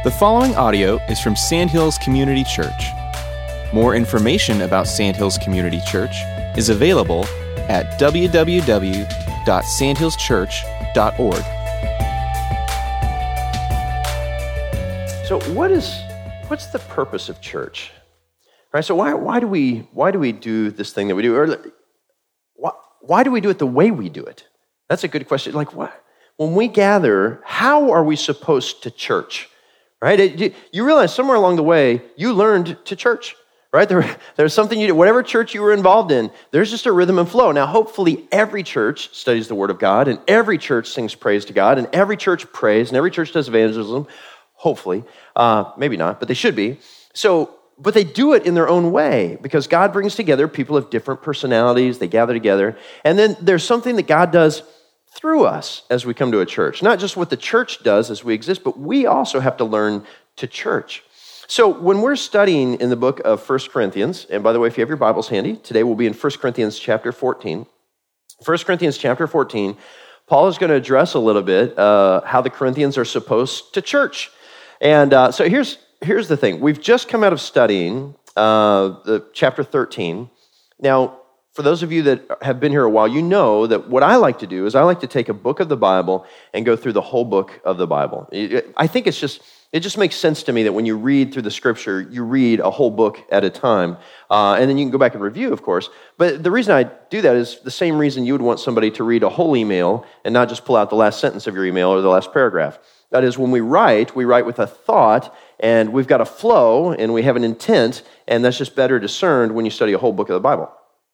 The following audio is from Sandhills Community Church. More information about Sandhills Community Church is available at www.sandhillschurch.org. So what's the purpose of church? Right? So why do we do this thing that we do? Or why do we do it the way we do it? That's a good question. Like, when we gather, how are we supposed to church? Right? You realize somewhere along the way, you learned to church, right? There's something you did, whatever church you were involved in, there's just a rhythm and flow. Now, hopefully, every church studies the Word of God, and every church sings praise to God, and every church prays, and every church does evangelism, hopefully. Maybe not, but they should be. But they do it in their own way, because God brings together people of different personalities, they gather together, and then there's something that God does through us as we come to a church. Not just what the church does as we exist, but we also have to learn to church. So when we're studying in the book of 1 Corinthians, and by the way, if you have your Bibles handy, today we'll be in 1 Corinthians chapter 14. 1 Corinthians chapter 14, Paul is going to address a little bit how the Corinthians are supposed to church. And so here's the thing. We've just come out of studying the chapter 13. Now, for those of you that have been here a while, you know that what I like to do is I like to take a book of the Bible and go through the whole book of the Bible. I think it just makes sense to me that when you read through the Scripture, you read a whole book at a time, and then you can go back and review, of course. But the reason I do that is the same reason you would want somebody to read a whole email and not just pull out the last sentence of your email or the last paragraph. That is, when we write with a thought, and we've got a flow, and we have an intent, and that's just better discerned when you study a whole book of the Bible.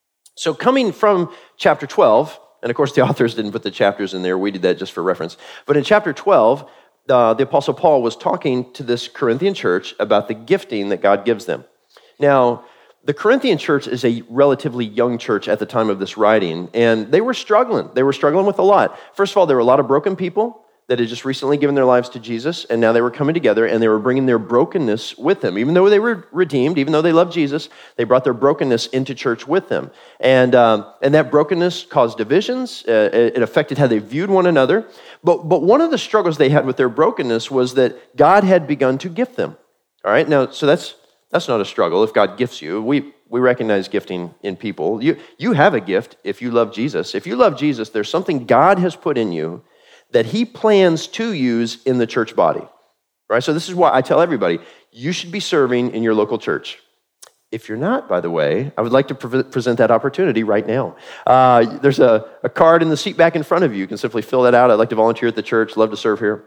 So coming from chapter 12, and of course the authors didn't put the chapters in there, we did that just for reference, but in chapter 12, the Apostle Paul was talking to this Corinthian church about the gifting that God gives them. Now, the Corinthian church is a relatively young church at the time of this writing, and they were struggling. They were struggling with a lot. First of all, there were a lot of broken people that had just recently given their lives to Jesus, and now they were coming together, and they were bringing their brokenness with them. Even though they were redeemed, even though they loved Jesus, they brought their brokenness into church with them. And that brokenness caused divisions. It affected how they viewed one another. But one of the struggles they had with their brokenness was that God had begun to gift them. All right? Now, so that's not a struggle if God gifts you. We recognize gifting in people. You have a gift if you love Jesus. If you love Jesus, there's something God has put in you that he plans to use in the church body, right? So this is why I tell everybody, you should be serving in your local church. If you're not, by the way, I would like to present that opportunity right now. There's a card in the seat back in front of you. You can simply fill that out. I'd like to volunteer at the church, love to serve here.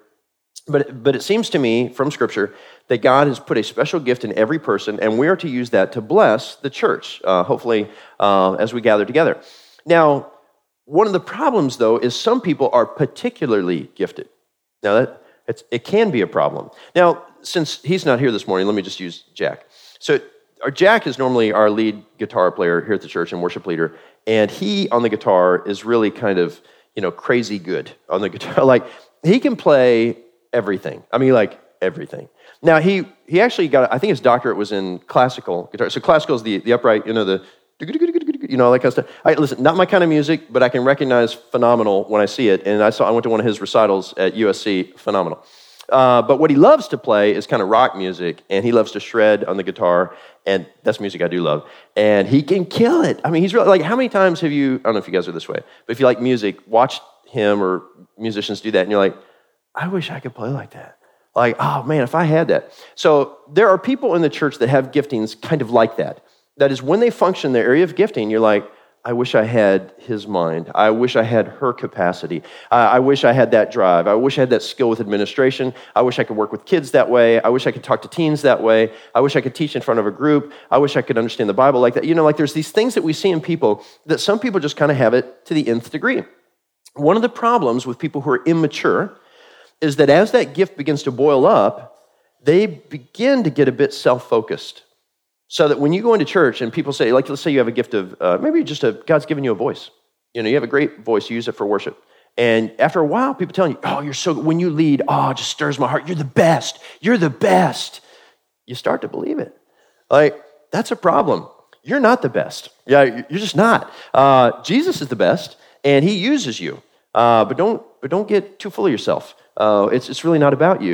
But it seems to me from Scripture that God has put a special gift in every person, and we are to use that to bless the church, hopefully, as we gather together. Now, one of the problems, though, is some people are particularly gifted. Now, it can be a problem. Now, since he's not here this morning, let me just use Jack. So Jack is normally our lead guitar player here at the church and worship leader, and he, on the guitar, is really kind of, crazy good on the guitar. Like, he can play everything. I mean, like, everything. Now, he actually I think his doctorate was in classical guitar. So classical is the upright, all that kind of stuff. Listen, not my kind of music, but I can recognize phenomenal when I see it. And I went to one of his recitals at USC, phenomenal. But what he loves to play is kind of rock music, and he loves to shred on the guitar, and that's music I do love. And he can kill it. I mean, he's really, like, how many times have you, I don't know if you guys are this way, but if you like music, watch him or musicians do that, and you're like, I wish I could play like that. Like, oh man, if I had that. So there are people in the church that have giftings kind of like that. That is, when they function in their area of gifting, you're like, I wish I had his mind. I wish I had her capacity. I wish I had that drive. I wish I had that skill with administration. I wish I could work with kids that way. I wish I could talk to teens that way. I wish I could teach in front of a group. I wish I could understand the Bible like that. There's these things that we see in people that some people just kind of have it to the nth degree. One of the problems with people who are immature is that as that gift begins to boil up, they begin to get a bit self-focused. So that when you go into church and people say, like, let's say you have a gift of, God's given you a voice. You have a great voice, you use it for worship. And after a while, people telling you, oh, you're so good. When you lead, it just stirs my heart. You're the best. You're the best. You start to believe it. Like, that's a problem. You're not the best. Yeah, you're just not. Jesus is the best, and he uses you. But don't get too full of yourself. It's really not about you.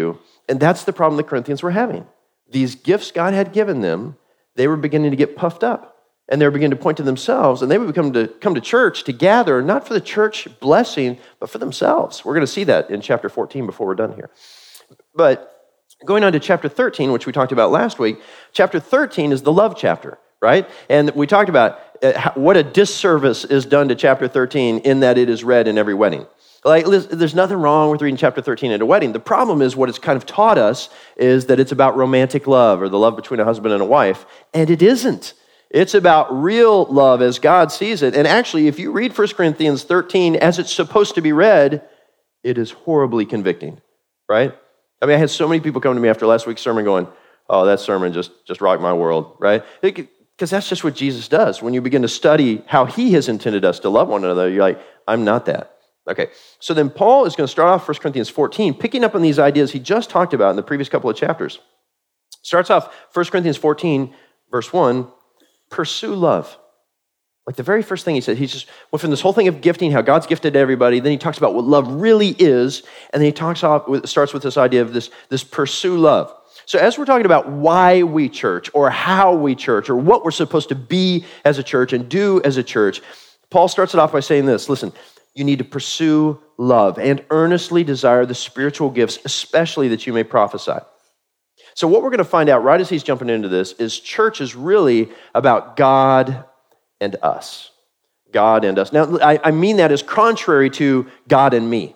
And that's the problem the Corinthians were having. These gifts God had given them, they were beginning to get puffed up. And they were beginning to point to themselves, and they would come to church to gather, not for the church blessing, but for themselves. We're going to see that in chapter 14 before we're done here. But going on to chapter 13, which we talked about last week, chapter 13 is the love chapter, right? And we talked about what a disservice is done to chapter 13 in that it is read in every wedding. Like, there's nothing wrong with reading chapter 13 at a wedding. The problem is what it's kind of taught us is that it's about romantic love or the love between a husband and a wife, and it isn't. It's about real love as God sees it. And actually, if you read 1 Corinthians 13 as it's supposed to be read, it is horribly convicting, right? I mean, I had so many people come to me after last week's sermon going, oh, that sermon just rocked my world, right? Because that's just what Jesus does. When you begin to study how he has intended us to love one another, you're like, I'm not that. Okay, so then Paul is going to start off 1 Corinthians 14, picking up on these ideas he just talked about in the previous couple of chapters. Starts off 1 Corinthians 14, verse 1, pursue love. Like the very first thing he said, he just went from this whole thing of gifting, how God's gifted everybody, then he talks about what love really is, and then he starts with this idea of this pursue love. So as we're talking about why we church, or how we church, or what we're supposed to be as a church and do as a church, Paul starts it off by saying this, listen, you need to pursue love and earnestly desire the spiritual gifts, especially that you may prophesy. So what we're going to find out right as he's jumping into this is church is really about God and us. God and us. Now, I mean that as contrary to God and me.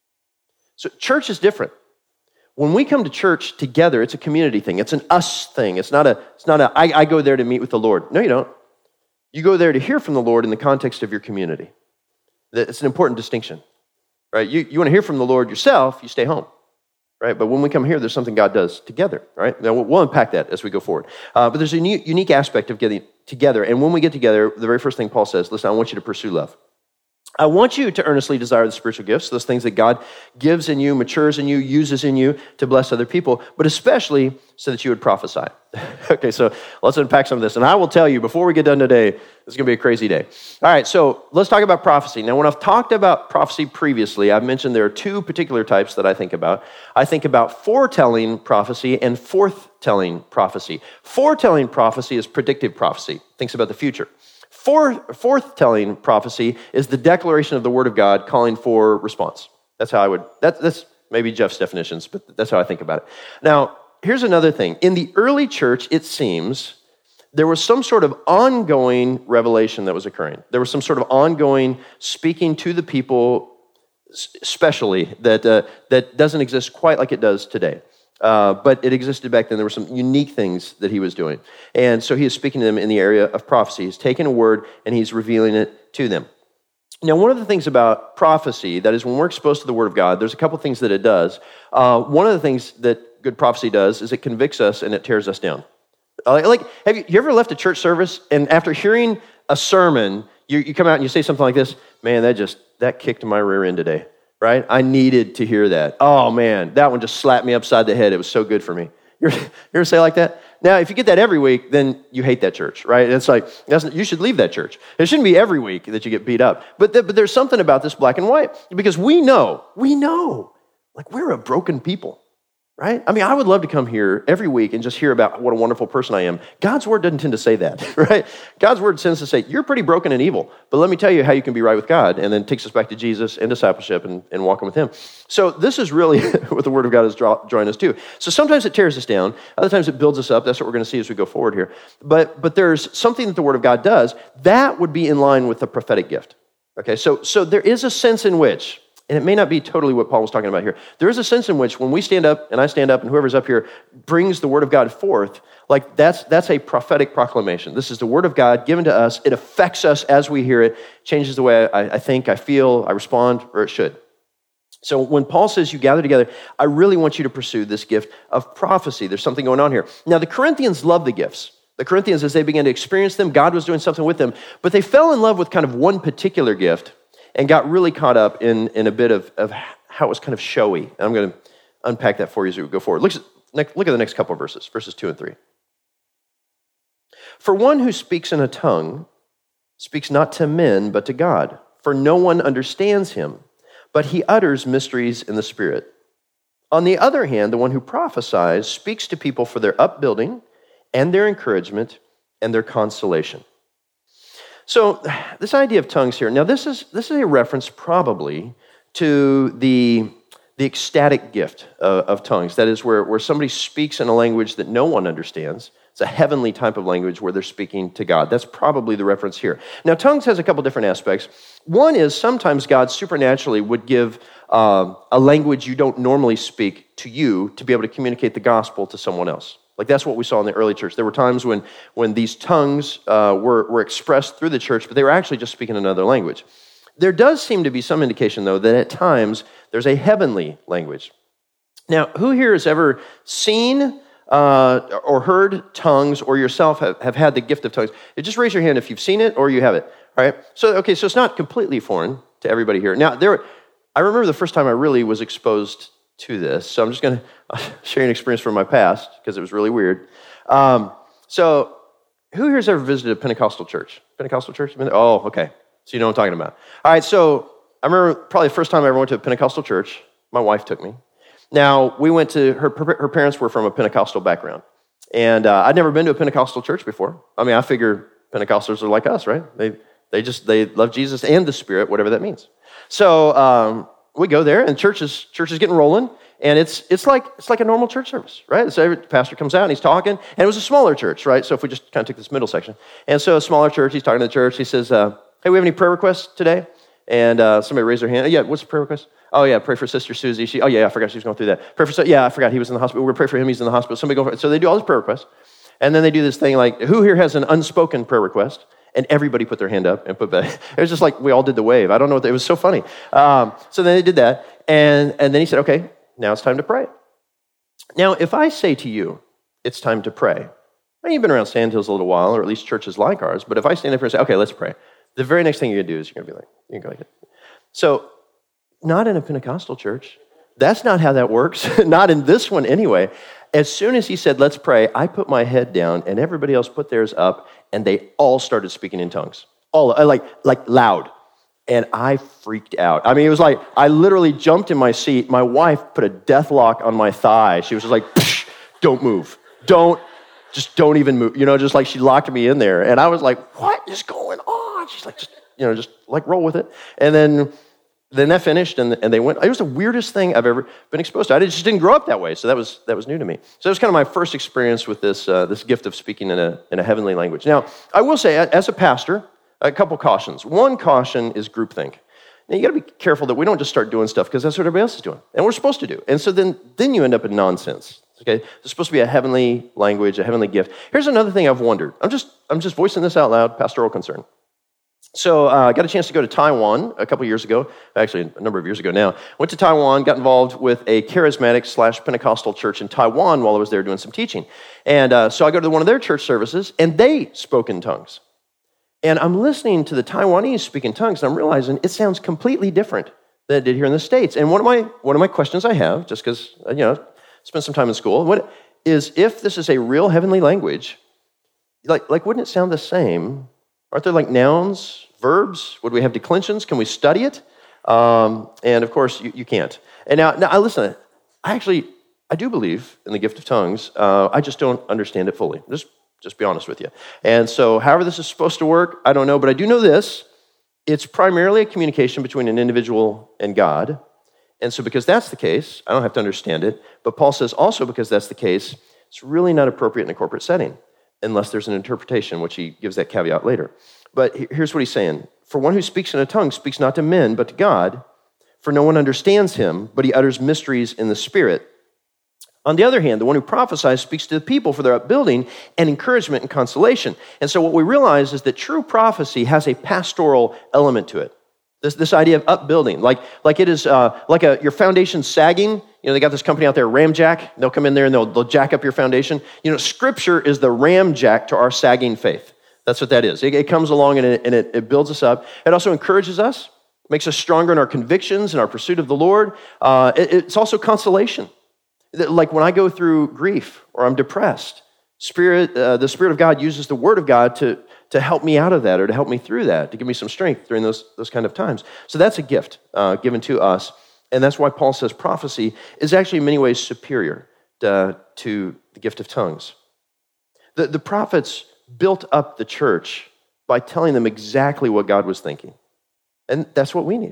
So church is different. When we come to church together, it's a community thing. It's an us thing. It's not a I go there to meet with the Lord. No, you don't. You go there to hear from the Lord in the context of your community. It's an important distinction, right? You want to hear from the Lord yourself, you stay home, right? But when we come here, there's something God does together, right? Now, we'll unpack that as we go forward. But there's a unique aspect of getting together. And when we get together, the very first thing Paul says, listen, I want you to pursue love. I want you to earnestly desire the spiritual gifts, those things that God gives in you, matures in you, uses in you to bless other people, but especially so that you would prophesy. Okay, so let's unpack some of this. And I will tell you, before we get done today, this is going to be a crazy day. All right, so let's talk about prophecy. Now, when I've talked about prophecy previously, I've mentioned there are two particular types that I think about. I think about foretelling prophecy and forthtelling prophecy. Foretelling prophecy is predictive prophecy, thinks about the future. Forthtelling prophecy is the declaration of the Word of God calling for response. That's how that's maybe Jeff's definitions, but that's how I think about it. Now, here's another thing. In the early church, it seems there was some sort of ongoing revelation that was occurring. There was some sort of ongoing speaking to the people, especially that doesn't exist quite like it does today. But it existed back then. There were some unique things that he was doing. And so he is speaking to them in the area of prophecy. He's taking a word and he's revealing it to them. Now, one of the things about prophecy, that is when we're exposed to the Word of God, there's a couple things that it does. One of the things that good prophecy does is it convicts us and it tears us down. Like, have you ever left a church service and after hearing a sermon, you come out and you say something like this, man, that kicked my rear end today. Right? I needed to hear that. Oh, man, that one just slapped me upside the head. It was so good for me. You ever say like that? Now, if you get that every week, then you hate that church, right? It's like, you should leave that church. It shouldn't be every week that you get beat up. But there's something about this black and white, because we know, like we're a broken people. Right? I mean, I would love to come here every week and just hear about what a wonderful person I am. God's word doesn't tend to say that, right? God's word tends to say, you're pretty broken and evil, but let me tell you how you can be right with God, and then takes us back to Jesus and discipleship and walking with him. So this is really what the word of God is drawing us to. So sometimes it tears us down. Other times it builds us up. That's what we're going to see as we go forward here. But there's something that the word of God does that would be in line with the prophetic gift. Okay, so there is a sense in which, and it may not be totally what Paul was talking about here. There is a sense in which when we stand up, and I stand up, and whoever's up here brings the word of God forth, like that's a prophetic proclamation. This is the word of God given to us. It affects us as we hear it, changes the way I think, I feel, I respond, or it should. So when Paul says you gather together, I really want you to pursue this gift of prophecy. There's something going on here. Now, the Corinthians loved the gifts. The Corinthians, as they began to experience them, God was doing something with them, but they fell in love with kind of one particular gift and got really caught up in a bit of how it was kind of showy. And I'm going to unpack that for you as we go forward. Look at the next couple of verses 2 and 3. For one who speaks in a tongue speaks not to men, but to God, for no one understands him, but he utters mysteries in the Spirit. On the other hand, the one who prophesies speaks to people for their upbuilding and their encouragement and their consolation. So this idea of tongues here, now this is a reference probably to the ecstatic gift of tongues. That is where somebody speaks in a language that no one understands. It's a heavenly type of language where they're speaking to God. That's probably the reference here. Now, tongues has a couple different aspects. One is sometimes God supernaturally would give a language you don't normally speak to you to be able to communicate the gospel to someone else. Like that's what we saw in the early church. There were times when these tongues were expressed through the church, but they were actually just speaking another language. There does seem to be some indication, though, that at times there's a heavenly language. Now, who here has ever seen or heard tongues or yourself have had the gift of tongues? Just raise your hand if you've seen it or you have it. All right? So it's not completely foreign to everybody here. Now, I remember the first time I really was exposed to this, so I'm just going to share an experience from my past because it was really weird. So who here has ever visited a Pentecostal church? Pentecostal church? Oh, okay. So you know what I'm talking about. All right, so I remember probably the first time I ever went to a Pentecostal church, my wife took me. Now, we went to, her parents were from a Pentecostal background. And I'd never been to a Pentecostal church before. I mean, I figure Pentecostals are like us, right? They love Jesus and the Spirit, whatever that means. So we go there, and church is getting rolling, and it's like a normal church service, right? So every pastor comes out, and he's talking, and it was a smaller church, right? So if we just kind of took this middle section. And so a smaller church, he's talking to the church, he says, hey, we have any prayer requests today? And somebody raised their hand. Yeah, what's the prayer request? Oh, yeah, pray for Sister Susie. I forgot she was going through that. Pray for, I forgot he was in the hospital. We're going to pray for him. He's in the hospital. Somebody go for it. So they do all these prayer requests. And then they do this thing like, who here has an unspoken prayer request? And everybody put their hand up and put back. It was just like we all did the wave. I don't know it was so funny. So then they did that. And then he said, okay, now it's time to pray. Now, if I say to you, it's time to pray. Well, you've been around Sandhills a little while, or at least churches like ours. But if I stand up here and say, okay, let's pray. The very next thing you're going to do is you're going to be like, you're going to go like it. So, not in a Pentecostal church. That's not how that works. Not in this one anyway. As soon as he said, let's pray, I put my head down and everybody else put theirs up and they all started speaking in tongues. All like loud. And I freaked out. I mean, it was like, I literally jumped in my seat. My wife put a death lock on my thigh. She was just like, don't move. Don't even move. Just like she locked me in there. And I was like, what is going on? She's like, just roll with it. And then that finished, and they went. It was the weirdest thing I've ever been exposed to. I just didn't grow up that way, so that was new to me. So it was kind of my first experience with this gift of speaking in a heavenly language. Now, I will say, as a pastor, a couple cautions. One caution is groupthink. Now, you got to be careful that we don't just start doing stuff because that's what everybody else is doing, and we're supposed to do. And so then you end up in nonsense. Okay, it's supposed to be a heavenly language, a heavenly gift. Here's another thing I've wondered. I'm just voicing this out loud, pastoral concern. So I got a chance to go to Taiwan a couple years ago, actually a number of years ago now. Went to Taiwan, got involved with a charismatic/Pentecostal church in Taiwan while I was there doing some teaching. And so I go to one of their church services, and they spoke in tongues. And I'm listening to the Taiwanese speak in tongues, and I'm realizing it sounds completely different than it did here in the States. And one of my questions I have, just because, spent some time in school, what is, if this is a real heavenly language, like wouldn't it sound the same? Aren't there like nouns, verbs? Would we have declensions? Can we study it? And of course, you can't. And now listen, I do believe in the gift of tongues. I just don't understand it fully. Just be honest with you. And so however this is supposed to work, I don't know, but I do know this. It's primarily a communication between an individual and God. And so because that's the case, I don't have to understand it. But Paul says also because that's the case, it's really not appropriate in a corporate setting unless there's an interpretation, which he gives that caveat later. But here's what he's saying. For one who speaks in a tongue speaks not to men, but to God, for no one understands him, but he utters mysteries in the Spirit. On the other hand, the one who prophesies speaks to the people for their upbuilding and encouragement and consolation. And so what we realize is that true prophecy has a pastoral element to it. This idea of upbuilding, like it is your foundation sagging. They got this company out there, Ramjack. They'll come in there and they'll jack up your foundation. Scripture is the ramjack to our sagging faith. That's what that is. It comes along and it builds us up. It also encourages us, makes us stronger in our convictions and our pursuit of the Lord. It's also consolation. Like when I go through grief or I'm depressed, the Spirit of God uses the Word of God to help me out of that or to help me through that, to give me some strength during those kind of times. So that's a gift given to us And that's why Paul says prophecy is actually in many ways superior to the gift of tongues. The prophets built up the church by telling them exactly what God was thinking. And that's what we need.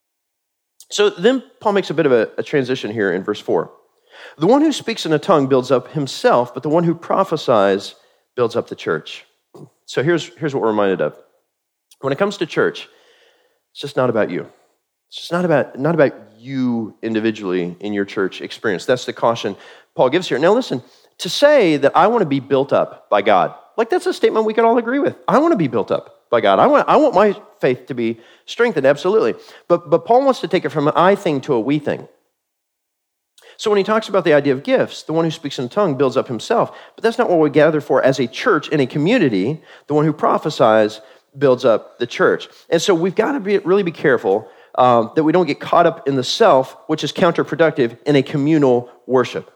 So then Paul makes a bit of a transition here in verse 4. The one who speaks in a tongue builds up himself, but the one who prophesies builds up the church. So here's what we're reminded of. When it comes to church, it's just not about you. It's just not about you individually in your church experience. That's the caution Paul gives here. Now listen, to say that I want to be built up by God, like that's a statement we can all agree with. I want to be built up by God. I want my faith to be strengthened, absolutely. But Paul wants to take it from an I thing to a we thing. So when he talks about the idea of gifts, the one who speaks in a tongue builds up himself. But that's not what we gather for as a church in a community. The one who prophesies builds up the church. And so we've got to really be careful that we don't get caught up in the self, which is counterproductive in a communal worship.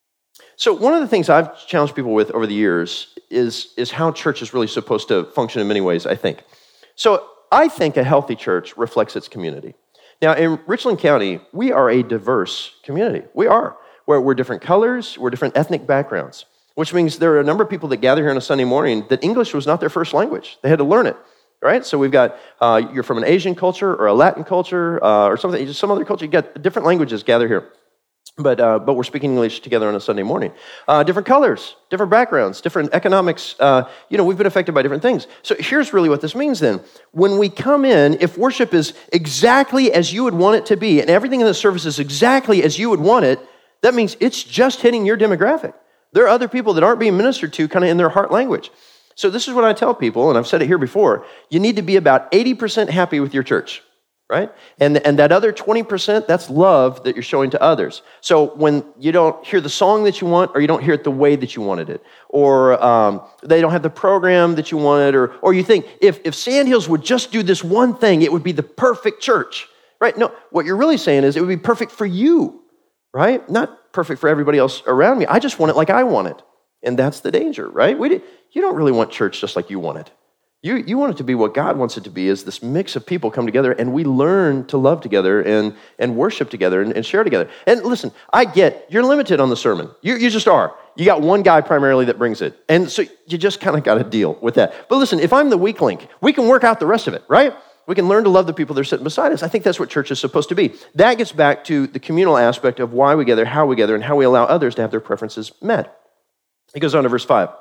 So one of the things I've challenged people with over the years is how church is really supposed to function in many ways, I think. So I think a healthy church reflects its community. Now, in Richland County, we are a diverse community. We are. We're different colors, we're different ethnic backgrounds, which means there are a number of people that gather here on a Sunday morning that English was not their first language. They had to learn it, right? So we've got, you're from an Asian culture or a Latin culture or something, just some other culture. You got different languages gather here. But we're speaking English together on a Sunday morning. Different colors, different backgrounds, different economics. We've been affected by different things. So here's really what this means then. When we come in, if worship is exactly as you would want it to be, and everything in the service is exactly as you would want it, that means it's just hitting your demographic. There are other people that aren't being ministered to kind of in their heart language. So this is what I tell people, and I've said it here before, you need to be about 80% happy with your church. Right? And that other 20%, that's love that you're showing to others. So when you don't hear the song that you want, or you don't hear it the way that you wanted it, or they don't have the program that you wanted, or you think, if Sandhills would just do this one thing, it would be the perfect church, right? No, what you're really saying is it would be perfect for you, right? Not perfect for everybody else around me. I just want it like I want it. And that's the danger, right? You don't really want church just like you want it. You want it to be what God wants it to be, is this mix of people come together and we learn to love together and worship together and share together. And listen, I get you're limited on the sermon. You just are. You got one guy primarily that brings it. And so you just kind of got to deal with that. But listen, if I'm the weak link, we can work out the rest of it, right? We can learn to love the people that are sitting beside us. I think that's what church is supposed to be. That gets back to the communal aspect of why we gather, how we gather, and how we allow others to have their preferences met. He goes on to verse 5.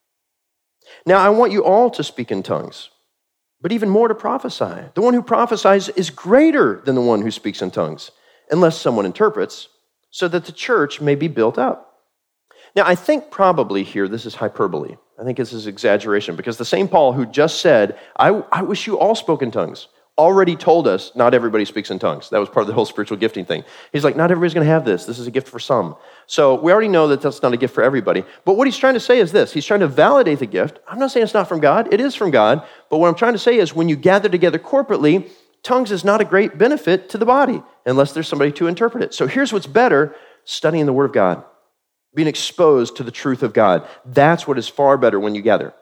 Now, I want you all to speak in tongues, but even more to prophesy. The one who prophesies is greater than the one who speaks in tongues, unless someone interprets, so that the church may be built up. Now, I think probably here this is hyperbole. I think this is exaggeration, because the same Paul who just said, I wish you all spoke in tongues, already told us not everybody speaks in tongues. That was part of the whole spiritual gifting thing. He's like, not everybody's going to have this. This is a gift for some. So we already know that that's not a gift for everybody. But what he's trying to say is this. He's trying to validate the gift. I'm not saying it's not from God. It is from God. But what I'm trying to say is when you gather together corporately, tongues is not a great benefit to the body unless there's somebody to interpret it. So here's what's better: studying the Word of God, being exposed to the truth of God. That's what is far better when you gather.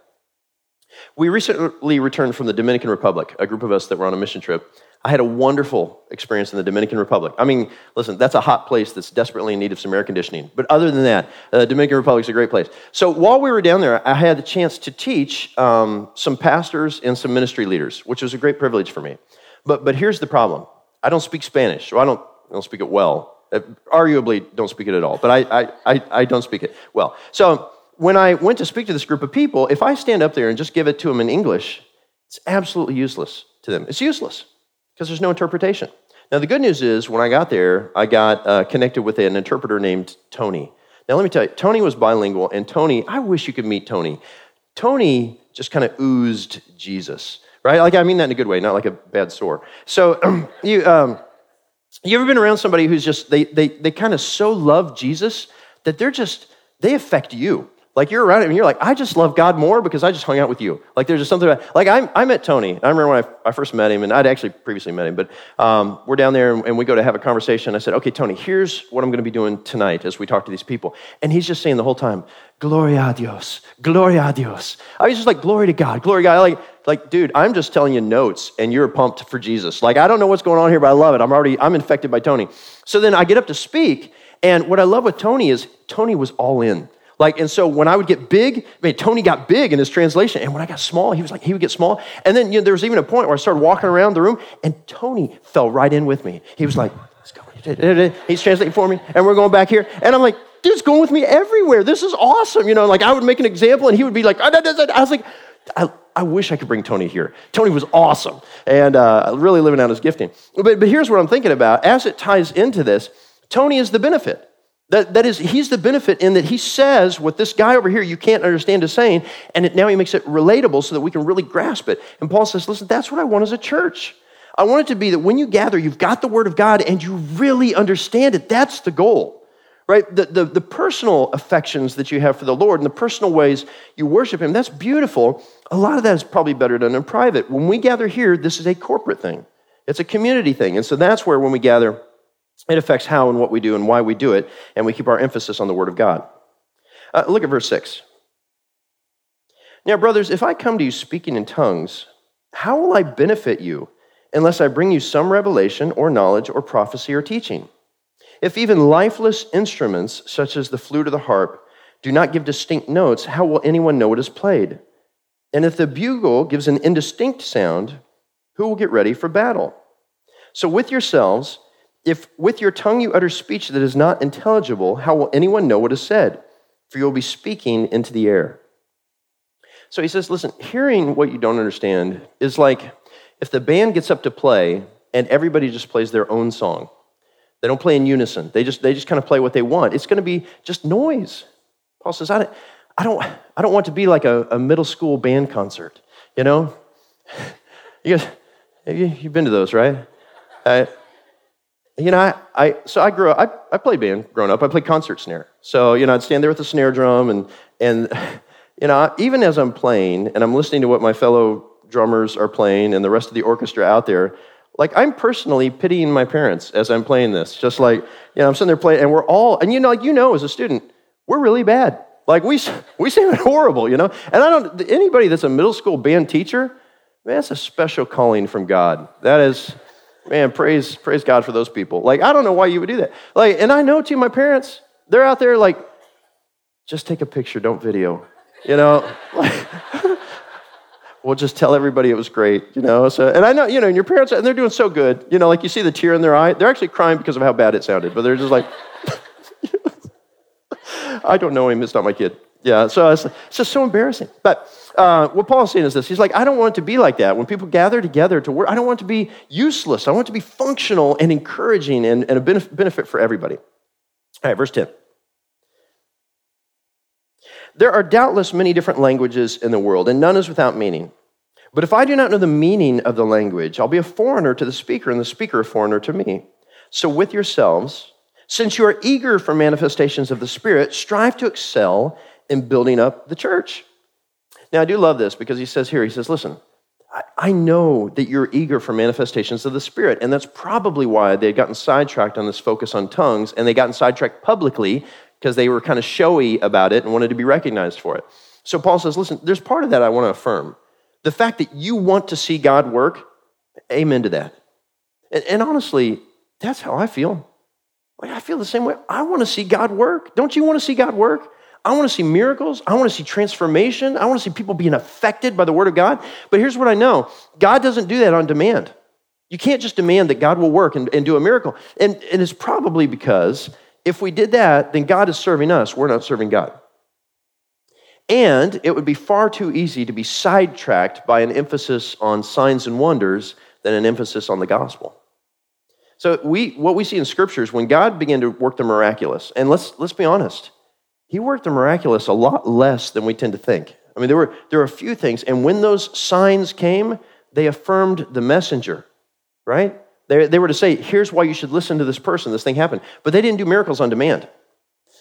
We recently returned from the Dominican Republic, a group of us that were on a mission trip. I had a wonderful experience in the Dominican Republic. I mean, listen, that's a hot place that's desperately in need of some air conditioning. But other than that, the Dominican Republic is a great place. So while we were down there, I had the chance to teach some pastors and some ministry leaders, which was a great privilege for me. But here's the problem. I don't speak Spanish, so I don't speak it well. Arguably, don't speak it at all. But I don't speak it well. So when I went to speak to this group of people, if I stand up there and just give it to them in English, it's absolutely useless to them. It's useless because there's no interpretation. Now, the good news is when I got there, I got connected with an interpreter named Tony. Now, let me tell you, Tony was bilingual, and Tony, I wish you could meet Tony. Tony just kind of oozed Jesus, right? Like, I mean that in a good way, not like a bad sore. So you ever been around somebody who's just, they kind of so love Jesus that they affect you. Like you're around him and you're like, I just love God more because I just hung out with you. Like there's just something about, like I met Tony. I remember when I first met him, and I'd actually previously met him, but we're down there and we go to have a conversation. I said, okay, Tony, here's what I'm going to be doing tonight as we talk to these people. And he's just saying the whole time, Gloria a Dios, Gloria a Dios. I was just like, glory to God, glory to God. Like, dude, I'm just telling you notes and you're pumped for Jesus. Like, I don't know what's going on here, but I love it. I'm infected by Tony. So then I get up to speak, and what I love with Tony is Tony was all in. Like, and so when I would get big, Tony got big in his translation, and when I got small, he would get small. And then, there was even a point where I started walking around the room, and Tony fell right in with me. He was like, let's go. He's translating for me, and we're going back here. And I'm like, dude's going with me everywhere. This is awesome. Like I would make an example, and he would be like, I was like, I wish I could bring Tony here. Tony was awesome, and really living out his gifting. But here's what I'm thinking about. As it ties into this, Tony is the benefit. That is, he's the benefit in that he says what this guy over here you can't understand is saying, and now he makes it relatable so that we can really grasp it. And Paul says, listen, that's what I want as a church. I want it to be that when you gather, you've got the Word of God and you really understand it. That's the goal, right? The personal affections that you have for the Lord and the personal ways you worship Him, that's beautiful. A lot of that is probably better done in private. When we gather here, this is a corporate thing. It's a community thing. And so that's where when we gather, it affects how and what we do and why we do it, and we keep our emphasis on the Word of God. Look at verse 6. Now, brothers, if I come to you speaking in tongues, how will I benefit you unless I bring you some revelation or knowledge or prophecy or teaching? If even lifeless instruments, such as the flute or the harp, do not give distinct notes, how will anyone know it is played? And if the bugle gives an indistinct sound, who will get ready for battle? So with yourselves, if with your tongue you utter speech that is not intelligible, how will anyone know what is said? For you will be speaking into the air. So he says, listen, hearing what you don't understand is like if the band gets up to play and everybody just plays their own song. They don't play in unison. They just kind of play what they want. It's going to be just noise. Paul says, I don't want to be like a middle school band concert. You guys, you've been to those, right? So I grew up, I played band growing up. I played concert snare. So, I'd stand there with the snare drum and even as I'm playing and I'm listening to what my fellow drummers are playing and the rest of the orchestra out there, like I'm personally pitying my parents as I'm playing this. Just like, I'm sitting there playing and we're all, and as a student, we're really bad. Like we sing horrible, And anybody that's a middle school band teacher, man, that's a special calling from God. That is... Man, praise God for those people. Like, I don't know why you would do that. Like, and I know, too, my parents, they're out there like, just take a picture, don't video. Like, we'll just tell everybody it was great, So, and I know, and your parents, and they're doing so good. Like you see the tear in their eye. They're actually crying because of how bad it sounded, but they're just like, I don't know him, it's not my kid. Yeah, so it's just so embarrassing. But what Paul's saying is this. He's like, I don't want it to be like that. When people gather together to work, I don't want it to be useless. I want it to be functional and encouraging and a benefit for everybody. All right, verse 10. There are doubtless many different languages in the world, and none is without meaning. But if I do not know the meaning of the language, I'll be a foreigner to the speaker, and the speaker a foreigner to me. So with yourselves, since you are eager for manifestations of the Spirit, strive to excel in building up the church. Now, I do love this because he says, listen, I know that you're eager for manifestations of the Spirit, and that's probably why they had gotten sidetracked on this focus on tongues, and they gotten sidetracked publicly because they were kind of showy about it and wanted to be recognized for it. So Paul says, listen, there's part of that I want to affirm. The fact that you want to see God work, amen to that. And honestly, that's how I feel. Like, I feel the same way. I want to see God work. Don't you want to see God work? I want to see miracles. I want to see transformation. I want to see people being affected by the Word of God. But here's what I know. God doesn't do that on demand. You can't just demand that God will work and do a miracle. And it's probably because if we did that, then God is serving us. We're not serving God. And it would be far too easy to be sidetracked by an emphasis on signs and wonders than an emphasis on the gospel. So what we see in Scripture is when God began to work the miraculous, and let's be honest, He worked the miraculous a lot less than we tend to think. I mean, there were a few things, and when those signs came, they affirmed the messenger, right? They were to say, here's why you should listen to this person, this thing happened. But they didn't do miracles on demand.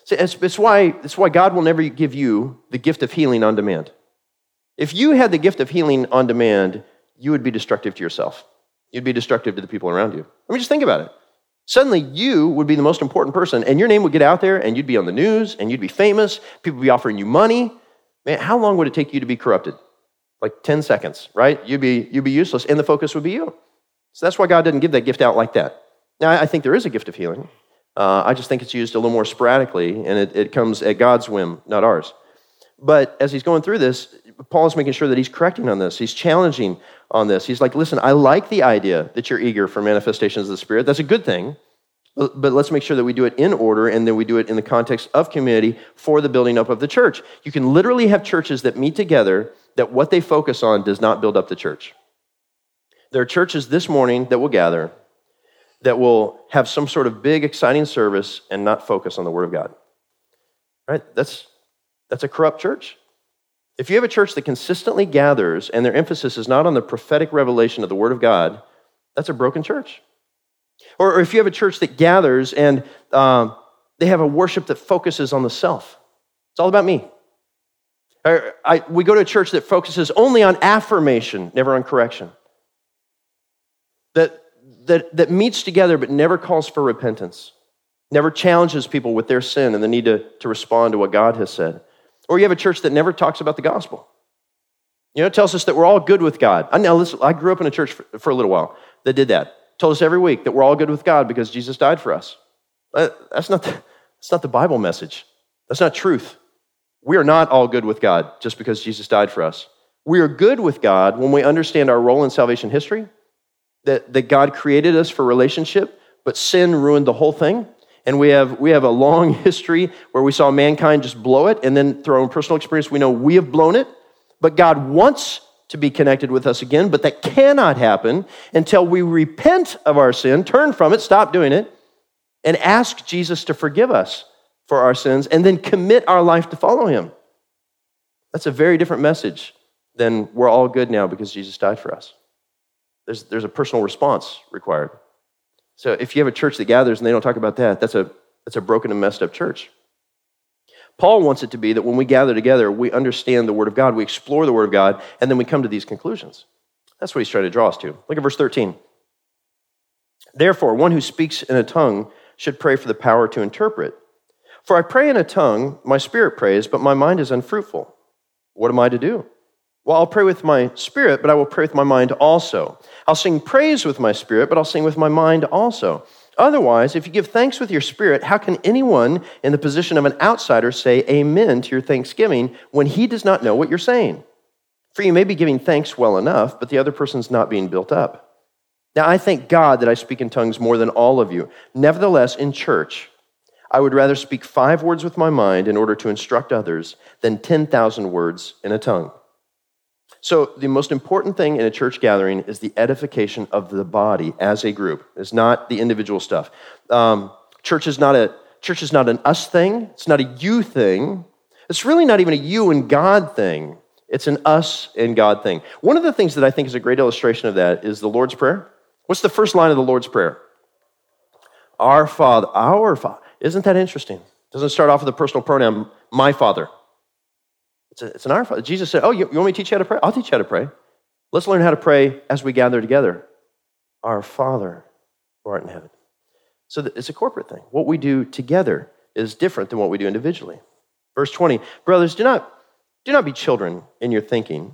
It's why God will never give you the gift of healing on demand. If you had the gift of healing on demand, you would be destructive to yourself. You'd be destructive to the people around you. I mean, just think about it. Suddenly, you would be the most important person, and your name would get out there, and you'd be on the news, and you'd be famous. People would be offering you money. Man, how long would it take you to be corrupted? Like 10 seconds, right? You'd be useless, and the focus would be you. So that's why God didn't give that gift out like that. Now, I think there is a gift of healing. I just think it's used a little more sporadically, and it comes at God's whim, not ours. But as he's going through this, Paul is making sure that he's correcting on this. He's challenging on this. He's like, listen, I like the idea that you're eager for manifestations of the Spirit. That's a good thing. But let's make sure that we do it in order, and then we do it in the context of community for the building up of the church. You can literally have churches that meet together that what they focus on does not build up the church. There are churches this morning that will gather that will have some sort of big, exciting service and not focus on the Word of God. Right? That's a corrupt church. If you have a church that consistently gathers and their emphasis is not on the prophetic revelation of the Word of God, that's a broken church. Or if you have a church that gathers and they have a worship that focuses on the self. It's all about me. We go to a church that focuses only on affirmation, never on correction. That meets together but never calls for repentance. Never challenges people with their sin and the need to respond to what God has said. Or you have a church that never talks about the gospel. You know, it tells us that we're all good with God. Now, listen, I grew up in a church for a little while that did that. Told us every week that we're all good with God because Jesus died for us. That's not the Bible message. That's not truth. We are not all good with God just because Jesus died for us. We are good with God when we understand our role in salvation history, that God created us for relationship, but sin ruined the whole thing. And we have a long history where we saw mankind just blow it, and then through our own personal experience, we know we have blown it. But God wants to be connected with us again, but that cannot happen until we repent of our sin, turn from it, stop doing it, and ask Jesus to forgive us for our sins, and then commit our life to follow him. That's a very different message than we're all good now because Jesus died for us. There's a personal response required. So if you have a church that gathers and they don't talk about that, that's a broken and messed up church. Paul wants it to be that when we gather together, we understand the Word of God, we explore the Word of God, and then we come to these conclusions. That's what he's trying to draw us to. Look at verse 13. Therefore, one who speaks in a tongue should pray for the power to interpret. For I pray in a tongue, my spirit prays, but my mind is unfruitful. What am I to do? Well, I'll pray with my spirit, but I will pray with my mind also. I'll sing praise with my spirit, but I'll sing with my mind also. Otherwise, if you give thanks with your spirit, how can anyone in the position of an outsider say amen to your thanksgiving when he does not know what you're saying? For you may be giving thanks well enough, but the other person's not being built up. Now, I thank God that I speak in tongues more than all of you. Nevertheless, in church, I would rather speak 5 words with my mind in order to instruct others than 10,000 words in a tongue. So the most important thing in a church gathering is the edification of the body as a group. It's not the individual stuff. Church is not an us thing. It's not a you thing. It's really not even a you and God thing. It's an us and God thing. One of the things that I think is a great illustration of that is the Lord's Prayer. What's the first line of the Lord's Prayer? Our Father. Isn't that interesting? Doesn't start off with a personal pronoun, my Father. It's an our Father. Jesus said, you want me to teach you how to pray? I'll teach you how to pray. Let's learn how to pray as we gather together. Our Father who art in heaven. So it's a corporate thing. What we do together is different than what we do individually. Verse 20, brothers, do not be children in your thinking.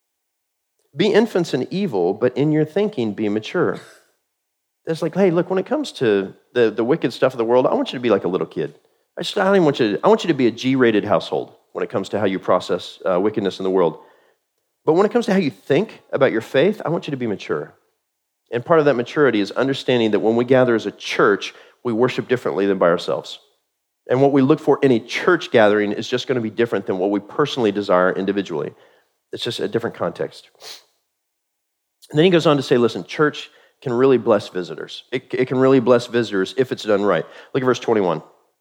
Be infants in evil, but in your thinking be mature. It's like, hey, look, when it comes to the wicked stuff of the world, I want you to be like a little kid. I want you to be a G-rated household when it comes to how you process wickedness in the world. But when it comes to how you think about your faith, I want you to be mature. And part of that maturity is understanding that when we gather as a church, we worship differently than by ourselves. And what we look for in a church gathering is just going to be different than what we personally desire individually. It's just a different context. And then he goes on to say, listen, church can really bless visitors. It can really bless visitors if it's done right. Look at verse 21.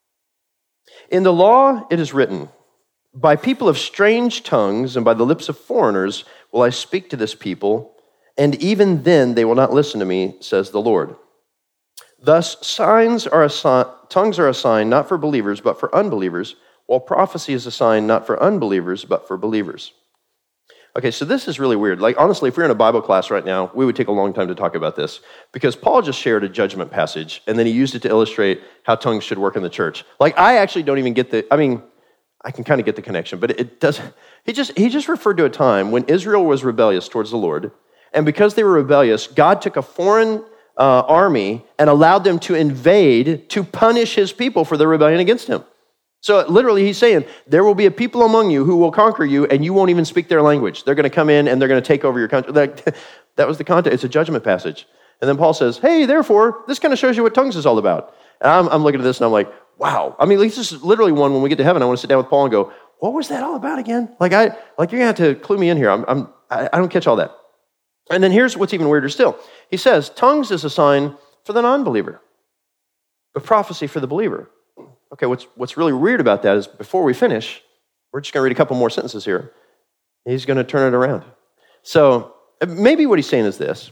In the law it is written, by people of strange tongues and by the lips of foreigners will I speak to this people, and even then they will not listen to me, says the Lord. Thus, tongues are a sign not for believers, but for unbelievers, while prophecy is a sign not for unbelievers, but for believers. Okay, so this is really weird. Like, honestly, if we were in a Bible class right now, we would take a long time to talk about this, because Paul just shared a judgment passage, and then he used it to illustrate how tongues should work in the church. Like, I actually don't even get I can kind of get the connection, but it doesn't. He just referred to a time when Israel was rebellious towards the Lord, and because they were rebellious, God took a foreign army and allowed them to invade to punish his people for their rebellion against him. So literally he's saying, there will be a people among you who will conquer you, and you won't even speak their language. They're going to come in and they're going to take over your country. That was the context. It's a judgment passage. And then Paul says, hey, therefore, this kind of shows you what tongues is all about. And I'm looking at this and I'm like, wow. I mean, this is literally one when we get to heaven, I want to sit down with Paul and go, what was that all about again? Like you're going to have to clue me in here. I don't catch all that. And then here's what's even weirder still. He says, tongues is a sign for the non-believer, but prophecy for the believer. Okay, what's really weird about that is before we finish, we're just going to read a couple more sentences here. He's going to turn it around. So maybe what he's saying is this.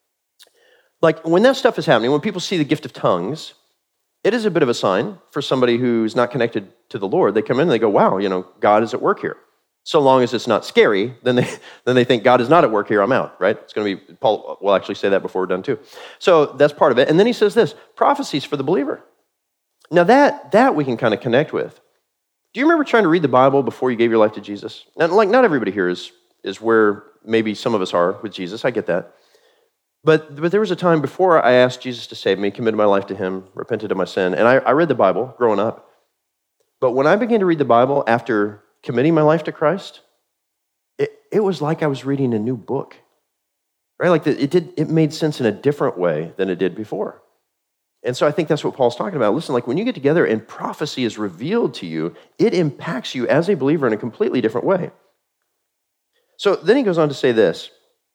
Like when that stuff is happening, when people see the gift of tongues, it is a bit of a sign for somebody who's not connected to the Lord. They come in and they go, wow, God is at work here. So long as it's not scary, then they think God is not at work here, I'm out, right? It's going to be, Paul will actually say that before we're done too. So that's part of it. And then he says this, prophecies for the believer. Now that we can kind of connect with. Do you remember trying to read the Bible before you gave your life to Jesus? Now, like not everybody here is where maybe some of us are with Jesus, I get that. But there was a time before I asked Jesus to save me, committed my life to him, repented of my sin, and I read the Bible growing up. But when I began to read the Bible after committing my life to Christ, it was like I was reading a new book, right? Like it made sense in a different way than it did before. And so I think that's what Paul's talking about. Listen, like when you get together and prophecy is revealed to you, it impacts you as a believer in a completely different way. So then he goes on to say this.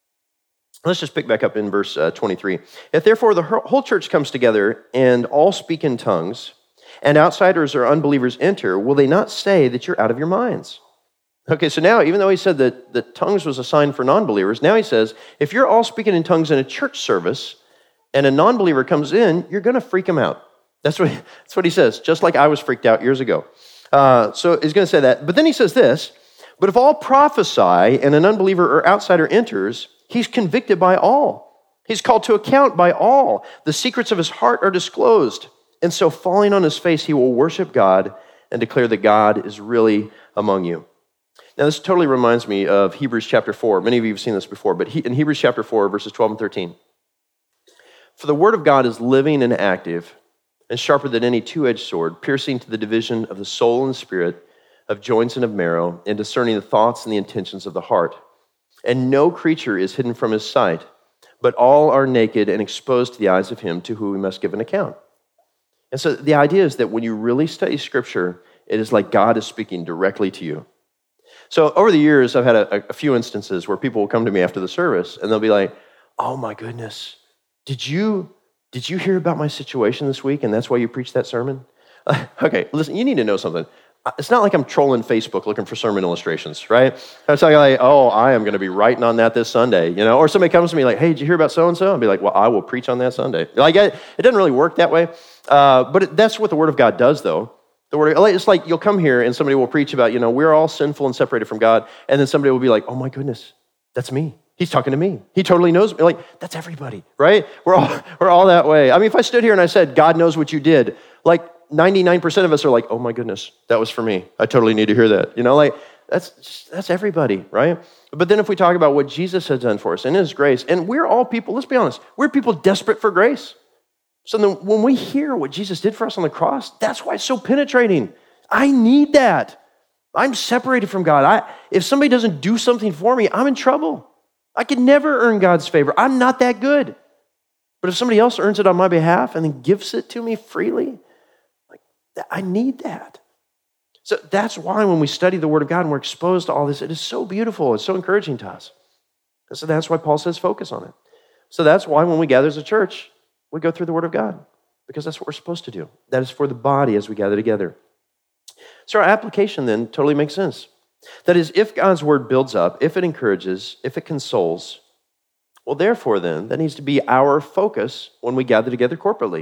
Let's just pick back up in verse 23. If therefore the whole church comes together and all speak in tongues, and outsiders or unbelievers enter, will they not say that you're out of your minds? Okay, so now, even though he said that tongues was a sign for non-believers, now he says, if you're all speaking in tongues in a church service, and a non-believer comes in, you're going to freak him out. That's what he says, just like I was freaked out years ago. So he's going to say that. But then he says this, but if all prophesy and an unbeliever or outsider enters, he's convicted by all. He's called to account by all. The secrets of his heart are disclosed. And so falling on his face, he will worship God and declare that God is really among you. Now, this totally reminds me of Hebrews chapter 4. Many of you have seen this before, but in Hebrews chapter 4, verses 12 and 13. For the word of God is living and active and sharper than any two-edged sword, piercing to the division of the soul and spirit, of joints and of marrow, and discerning the thoughts and the intentions of the heart. And no creature is hidden from his sight, but all are naked and exposed to the eyes of him to whom we must give an account. And so the idea is that when you really study Scripture, it is like God is speaking directly to you. So over the years, I've had a few instances where people will come to me after the service, and they'll be like, oh my goodness, did you hear about my situation this week, and that's why you preached that sermon? Okay, listen, you need to know something. It's not like I'm trolling Facebook looking for sermon illustrations, right? It's like, oh, I am going to be writing on that this Sunday, Or somebody comes to me like, hey, did you hear about so-and-so? I'll be like, well, I will preach on that Sunday. Like, it doesn't really work that way, but that's what the Word of God does, though. It's like you'll come here and somebody will preach about, we're all sinful and separated from God, and then somebody will be like, oh my goodness, that's me. He's talking to me. He totally knows me. Like, that's everybody, right? We're all that way. I mean, if I stood here and I said, God knows what you did, like 99% of us are like, oh my goodness, that was for me. I totally need to hear that. That's everybody, right? But then if we talk about what Jesus has done for us and his grace, and we're all people, let's be honest, we're people desperate for grace. So then when we hear what Jesus did for us on the cross, that's why it's so penetrating. I need that. I'm separated from God. If somebody doesn't do something for me, I'm in trouble. I could never earn God's favor. I'm not that good. But if somebody else earns it on my behalf and then gives it to me freely, I need that. So that's why when we study the Word of God and we're exposed to all this, it is so beautiful. It's so encouraging to us. And so that's why Paul says focus on it. So that's why when we gather as a church, we go through the Word of God, because that's what we're supposed to do. That is for the body as we gather together. So our application then totally makes sense. That is, if God's Word builds up, if it encourages, if it consoles, well, therefore then, that needs to be our focus when we gather together corporately.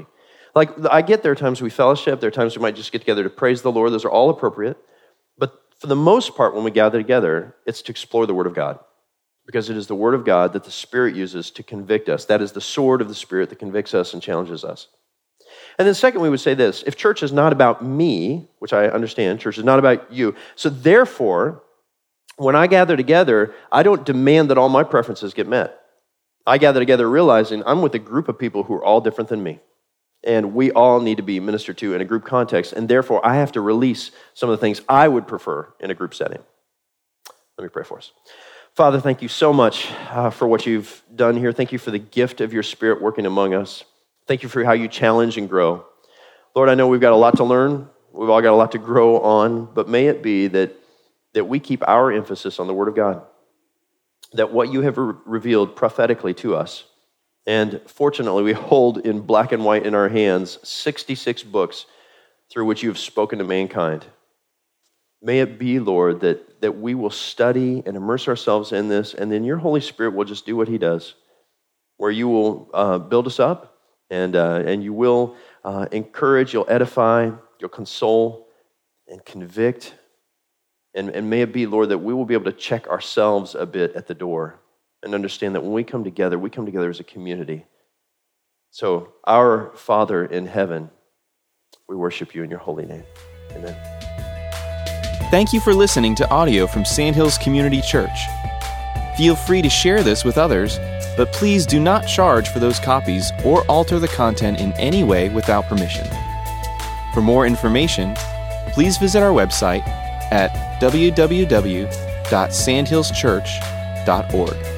Like, I get there are times we fellowship, there are times we might just get together to praise the Lord. Those are all appropriate. But for the most part, when we gather together, it's to explore the Word of God. Because it is the Word of God that the Spirit uses to convict us. That is the sword of the Spirit that convicts us and challenges us. And then second, we would say this: if church is not about me, which I understand, church is not about you, so therefore, when I gather together, I don't demand that all my preferences get met. I gather together realizing I'm with a group of people who are all different than me. And we all need to be ministered to in a group context, and therefore I have to release some of the things I would prefer in a group setting. Let me pray for us. Father, thank you so much for what you've done here. Thank you for the gift of your Spirit working among us. Thank you for how you challenge and grow. Lord, I know we've got a lot to learn. We've all got a lot to grow on, but may it be that we keep our emphasis on the Word of God, that what you have revealed prophetically to us. And fortunately, we hold in black and white in our hands 66 books through which you have spoken to mankind. May it be, Lord, that we will study and immerse ourselves in this, and then your Holy Spirit will just do what he does, where you will build us up, and you will encourage, you'll edify, you'll console, and convict. And may it be, Lord, that we will be able to check ourselves a bit at the door and understand that when we come together as a community. So, our Father in heaven, we worship you in your holy name. Amen. Thank you for listening to audio from Sandhills Community Church. Feel free to share this with others, but please do not charge for those copies or alter the content in any way without permission. For more information, please visit our website at www.sandhillschurch.org.